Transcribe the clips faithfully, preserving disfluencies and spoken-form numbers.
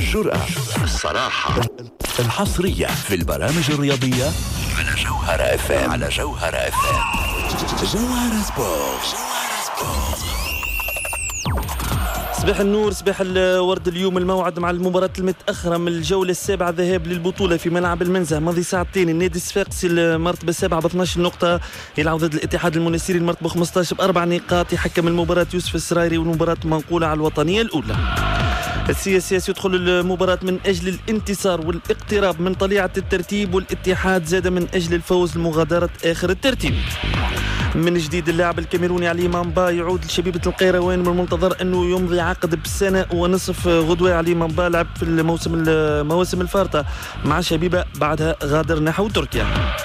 الجرأة، الصراحة، الحصرية في البرامج الرياضية على جوهرة اف ام. على جوهرة اف ام. جوهرة سبورت. صباح النور، صباح الورد. اليوم الموعد مع المباراة المتأخرة من الجولة السابعة ذهاب للبطولة في ملعب المنزه. ماضي ساعتين النادي الصفاقسي المرتبة السابعة ب اثناش عشر نقطة يلعب ضد الاتحاد المنستيري المرتبة خمسة عشر بأربع نقاط. يحكم المباراة يوسف السرايري والمباراة منقولة على الوطنية الأولى. السياسي يدخل المباراة من أجل الانتصار والاقتراب من طليعة الترتيب، والاتحاد زاد من أجل الفوز لمغادرة آخر الترتيب. من جديد اللاعب الكاميروني علي مامبا يعود لشبيبة القيروان، من المنتظر أنه يمضي عقد بسنة ونصف غدوة. علي مامبا لعب في الموسم المواسم الفارطة مع شبيبة، بعدها غادر نحو تركيا.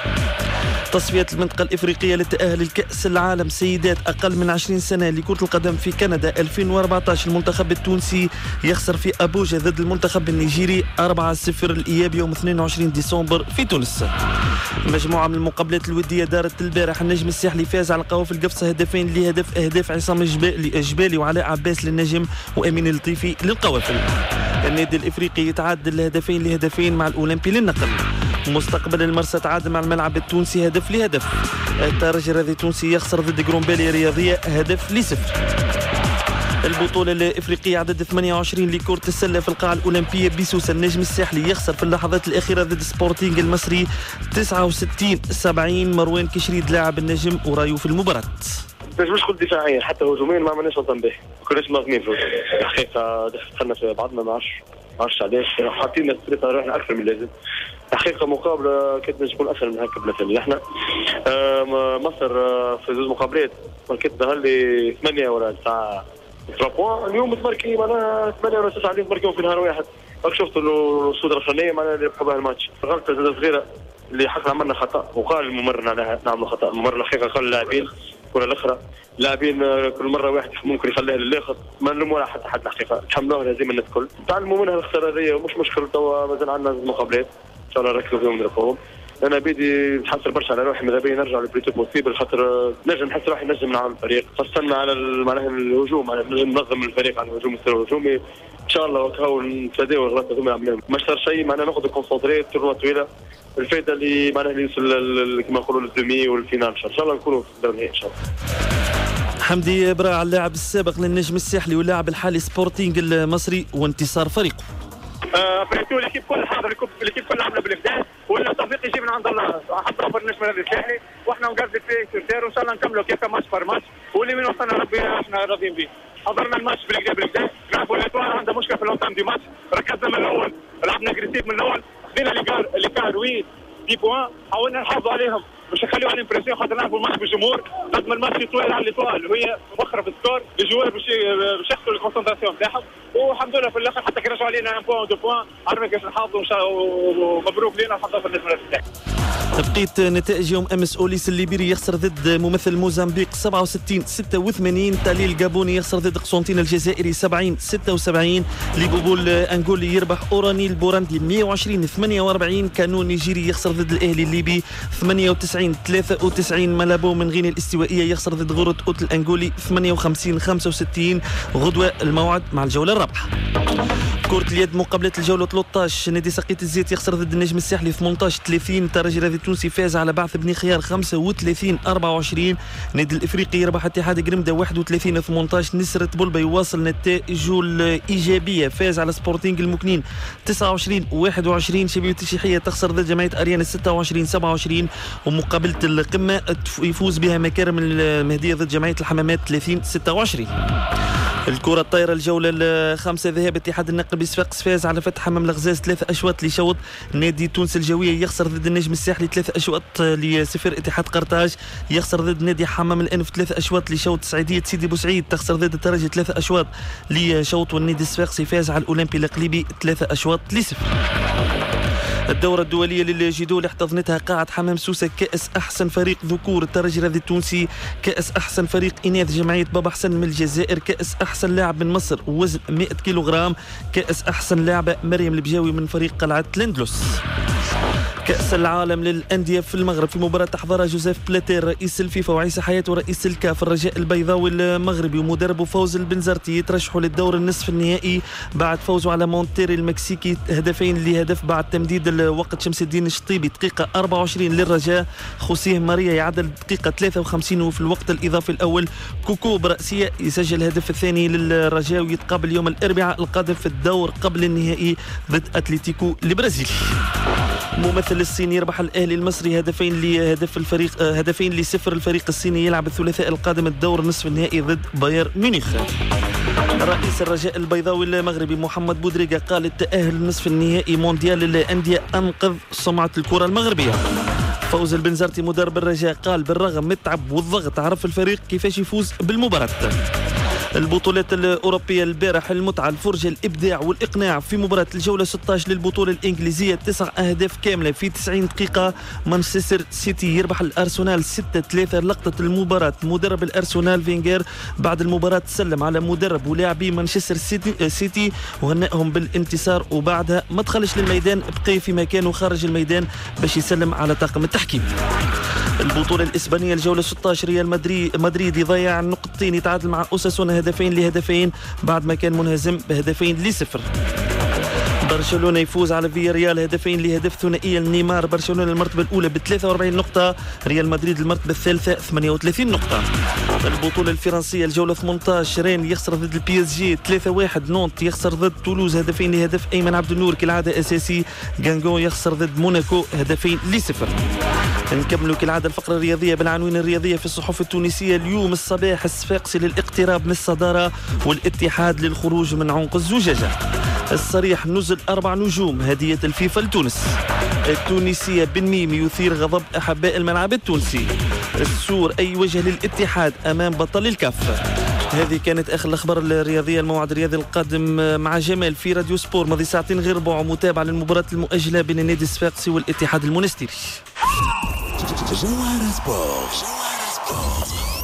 تصفيات المنطقة الإفريقية للتأهل لكأس العالم سيدات أقل من عشرين سنة لكرة القدم في كندا ألفين وأربعة عشر. المنتخب التونسي يخسر في أبوجا ضد المنتخب النيجيري أربعة صفر. الإياب يوم اثنين وعشرين ديسمبر في تونس. مجموعة من المقابلات الودية دارت البارح. النجم الساحلي فاز على قوافل القفصة هدفين لهدف أهداف عصام الجبالي وعلاء عباس للنجم وأمين اللطيفي للقوافل. النادي الإفريقي يتعادل الهدفين لهدفين مع الأولمبي للنقل. مستقبل المرسى تعادل مع الملعب التونسي هدف لهدف. الترجي الرياضي التونسي يخسر ضد جرومبالي الرياضية هدف لصفر. البطولة الإفريقية عدد ثمانية وعشرين لكرة السلة في القاعة الأولمبية بسوسة. النجم الساحلي يخسر في اللحظات الأخيرة ضد سبورتينغ المصري تسعة وستين سبعين. مروان كشريد لاعب النجم ورايو في المباراة. مش كل دفاعيا حتى هجوميا ما عملناش نظام به، ما كناش منظمين في الحقيقة. دخلنا في بعضنا ما عرفش ما عرفش علاش حاطين السريطة روحنا أكثر من اللازم. حقيقة مقابلة كانت تكون أسهل من هكا بالنسبة احنا. آه مصر آه في زوج مقابلات كانت ظهر لي ثمانية ولا تسعة ثلاثة بوان. اليوم تماركي معناها ثمانية ولا تسعة عليهم تماركيهم في نهار واحد. راك شفتوا الصورة الفنية معناها اللي بحبها الماتش. غلطة زادة صغيرة اللي حقنا عملنا خطأ، وقال الممرن نعمل خطأ. الممرن الحقيقة قال اللاعبين الكرة الأخرى لاعبين كل مرة واحد ممكن يخليها للآخر، ما نلوموا ولا حتى حد الحقيقة. تحملوها لازم الناس الكل. تعلموا منها الخسارة هذه ومش مشكل. توا مازال عندنا مقابلات ان شاء الله نركزوا فيهم ونرفعوهم. انا بيدي نحسر برشا على روحي، ماذا بيا نرجع للبريتو بوسيبل خاطر نجم نحس روحي نجم نعمل الفريق، خاصة على معناها الهجوم. انا نجم ننظم الفريق على الهجوم والسير الهجومي ان شاء الله. وكاو نتفاداو الغلطات هذوما عملناهم. ما صار شيء معناها ناخذ الكونسونتري تورنوا طويله. الفائده اللي معناها اللي يوصل كما نقولوا للدومي والفينال ان شاء الله نكونوا في الدور النهائي ان شاء الله. حمدي براع اللاعب السابق للنجم الساحلي واللاعب الحالي سبورتينغ المصري وانتصار فريقه. فريتو ليكيب كل حاضر، ليكيب كل عامله بالابداع، والتوفيق يجي من عند الله. حتى في النجم الساحلي واحنا نقدر فيه كثير وان شاء الله نكملوا كيف ماتش بار ماتش، واللي من وصلنا ربي احنا راضيين به. حضرنا الماتش بالكدا بالابداع، لعبوا الاطوال عندها مشكله في اللونتام دي ماتش، ركزنا من الاول، لعبنا اجريسيف من الاول، خذينا اللي كان اللي كان رويد دي بوان، حاولنا نحافظوا عليهم باش نخليوا على الامبرسيون خاطر نلعبوا الماتش بالجمهور. لازم الماتش يطول على الاطوال وهي مؤخره في السكور، الجوار باش باش يحصلوا الكونسنتراسيون تاعهم. والحمد لله في الاخر حتى كي رجعوا علينا ان بوان و دو بوان عرفنا كيفاش نحافظوا ان شاء الله. ومبروك لينا الحمد لله في النجم الساحلي. بقيت نتائج يوم امس. اوليس الليبيري يخسر ضد ممثل موزمبيق سبعة وستين ستة وثمانين. تالي الجابوني يخسر ضد قسنطين الجزائري سبعين ستة وسبعين. ليبوبول انغولي يربح اوراني البورندي مئة وعشرين ثمانية وأربعين. كانون نيجيري يخسر ضد الاهلي الليبي ثمانية وتسعين ثلاثة وتسعين. ملابو من غينيا الاستوائيه يخسر ضد غورة اوت الانغولي ثمانية وخمسين خمسة وستين. غدوه الموعد مع الجوله الرابعه. كرة اليد مقابلة الجولة ثلاثة عشر. نادي سقيت الزيت يخسر ضد النجم الساحلي ثمانية عشر ثلاثين. الترجي الرياضي التونسي فاز على بعث بني خيار خمسة وثلاثين أربعة وعشرين. نادي الافريقي يربح اتحاد قرمدة واحد وثلاثين ثمانية عشر. نسرة بلبة يواصل نتائجه الايجابية، فاز على سبورتينغ المكنين تسعة وعشرين واحد وعشرين. شبيبة الشيحية تخسر ضد جمعية اريان ستة وعشرين سبعة وعشرين. ومقابلة القمة يفوز بها مكارم المهدية ضد جمعية الحمامات ثلاثين ستة وعشرين. الكرة الطايرة الجولة الخامسة ذهاب اتحاد النقل بصفاقس فاز على فتح حمام الغزاز ثلاثة أشواط لشوط. نادي تونس الجوية يخسر ضد النجم الساحلي ثلاثة أشواط لصفر. اتحاد قرطاج يخسر ضد نادي حمام الأنف ثلاثة أشواط لشوط. سعيدية سيدي بوسعيد تخسر ضد الترجي ثلاثة أشواط لشوط. والنادي الصفاقسي فاز على الأولمبي الإقليمي ثلاثة أشواط لصفر. الدورة الدولية للجيدو اللي احتضنتها قاعة حمام سوسة كأس أحسن فريق ذكور الترجي الرياضي التونسي، كأس أحسن فريق إناث جمعية بابا حسن من الجزائر، كأس أحسن لاعب من مصر وزن مئة كيلوغرام، كأس أحسن لاعبة مريم البجاوي من فريق قلعة لندلس. كأس العالم للأندية في المغرب، في مباراة أحضرها جوزيف بلاتير رئيس الفيفا وعيسى حياته رئيس الكاف. الرجاء البيضاوي المغربي ومدربه فوز البنزرتي يترشحوا للدور النصف النهائي بعد فوزه على مونتيري المكسيكي هدفين لهدف بعد تمديد الوقت. شمس الدين الشطيبي دقيقة أربعة وعشرين للرجاء، خوسيه ماريا يعدل دقيقة ثلاثة وخمسين وفي الوقت الإضافي الأول كوكو برأسية يسجل الهدف الثاني للرجاء ويتقابل يوم الأربعاء القادم في الدور قبل النهائي ضد أتلتيكو البرازيلي. ممثل الصيني يربح الأهلي المصري هدفين لهدف الفريق هدفين لصفر. الفريق الصيني يلعب الثلاثاء القادم الدور نصف النهائي ضد بايرن ميونخ. رئيس الرجاء البيضاوي المغربي محمد بودريقة قال التأهل لنصف النهائي مونديال الأندية أنقذ سمعة الكرة المغربية. فوز البنزرتي مدرب الرجاء قال بالرغم من التعب والضغط عرف الفريق كيفاش يفوز بالمباراة. البطولات الأوروبية البارح المتعة، الفرجة، الإبداع والإقناع في مباراة الجولة ستة عشر للبطولة الإنجليزية، تسع أهداف كاملة في تسعين دقيقة. مانشستر سيتي يربح الأرسنال ستة ثلاثة. لقطة المباراة مدرب الأرسنال فينجر بعد المباراة سلم على مدرب ولاعبي مانشستر سيتي, سيتي وهنأهم بالانتصار، وبعدها ما دخلش للميدان، بقي في مكانه خارج الميدان باش يسلم على طاقم التحكيم. البطولة الإسبانية الجولة ستة عشر، ريال مدريد مدريد يضيع النقطتين، يتعادل مع أوساسونا هدفين لهدفين بعد ما كان منهزم بهدفين لصفر. برشلونة يفوز على فيا ريال هدفين لهدف ثنائية لنيمار. برشلونة المرتبة الأولى ب ثلاثة وأربعين نقطة، ريال مدريد المرتبة الثالثة ثمانية وثلاثين نقطة. البطولة الفرنسية الجولة ثمانية عشر، رين يخسر ضد البي اس جي ثلاثة واحد. نونت يخسر ضد تولوز هدفين لهدف أيمن عبد النور كالعادة أساسي. غانغون يخسر ضد موناكو هدفين لصفر. نكملوا كالعادة الفقرة الرياضية بالعناوين الرياضية في الصحف التونسية اليوم الصباح. الصفاقسي للاقتراب من الصدارة والاتحاد للخروج من عنق الزجاجة. الصريح نزل أربع نجوم هدية الفيفا لتونس. التونسية بن ميمي يثير غضب أحباء الملعب التونسي. السور أي وجه للاتحاد أمام بطل الكاف. هذه كانت آخر الأخبار الرياضية. الموعد الرياضي القادم مع جمال في راديو سبور ماضي ساعتين غير ربع، متابعة للمباراة المؤجلة بين النادي الصفاقسي والاتحاد المنستيري. جوهر سبور.